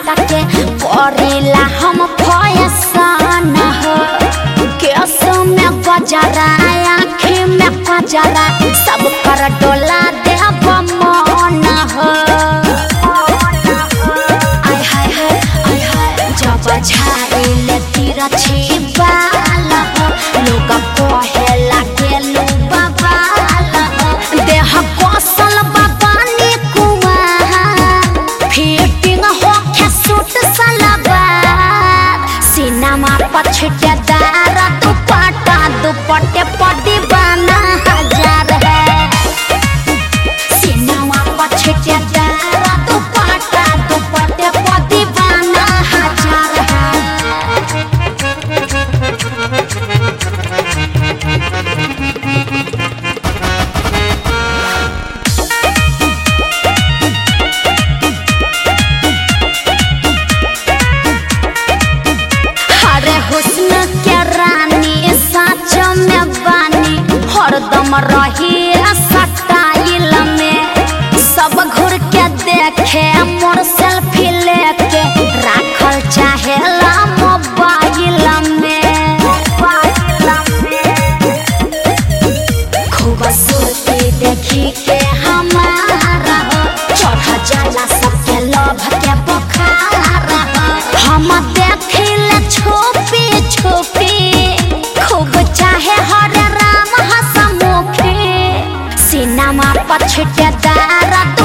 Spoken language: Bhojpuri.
हटा के करेला हम फैशन हो। केस में गजरा आँखी में गजरा सब कर डोला देव मन हो। आय हाय हाय आय हाय जब झाड़िले तिरछी बाल हो लोग कहेला गेलू बवाल हो। देह कौशल बाबानी कुआ फिटिंग होके सूट सलवार सिनेमा पर छिटेदार दुपट्टा दुपट्टे पर दीवाना हजार है। सिनेमा पर छिटेदार दुपट्टा दुपट्टे पर दीवाना हजार है। अरे हुस्न के रानी सच में बानी हरदम रही स्टाइल में। सब घूर के देखे मोर सेल्फी लेके राखल चाहेला मोबाइल में। खूबसूरती देखी के हमारा हो चढ़ जाला सबके लोभ के बुखार हो। हम देखिले छुपी छुपी खूब चाहे हरे राम हसमुखी सिनेमा पर छिटेदार